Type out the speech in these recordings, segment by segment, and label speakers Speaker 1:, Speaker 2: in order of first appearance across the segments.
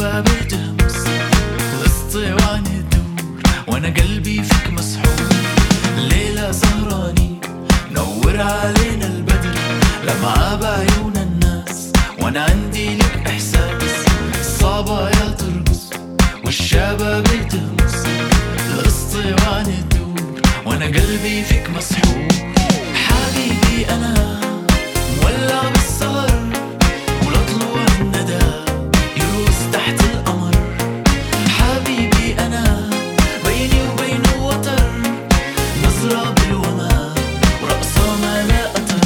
Speaker 1: والشباب تهمس، الاسطوانة تدور وانا قلبي فيك مسحور. الليلة سهرانين نور علينا البدر، لمعة بعيون الناس وانا عندي لك احساس. الصبايا ترقص والشباب تهمس، الاسطوانة تدور وانا قلبي فيك مسحور. حبيبي انا مولع بالسهر، ولطلوع الندى يروس تحت القمر. حبيبي انا بيني وبينه وتر، نظرة بالوما ورقصة ما لا قطر.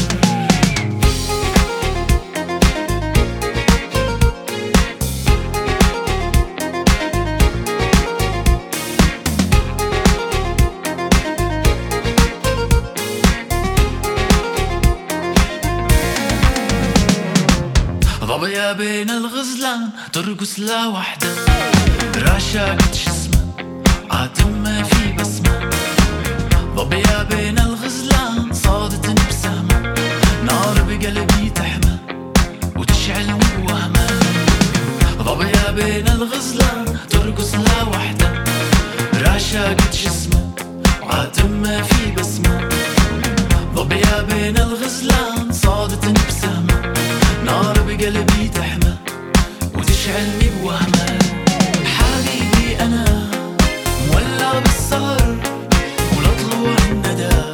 Speaker 1: ضبيا بين الغزلان ترقص لوحدها، رشاقة جسمها عاتم ما في بسمة. ضبيا بين الغزلان صادت بسهمة، نار بقلبي تحمى وتشعلني بوهمة. ضبيا بين الغزلان ترقص لوحدها، رشاقة جسمها عاتم ما في بسمة. ضبيا بين الغزلان صادت بسهمة، نار بقلبي تحمى وتشعلني بوهمة. حبيبي أنا مولع بالسهر، ولطلوع الندى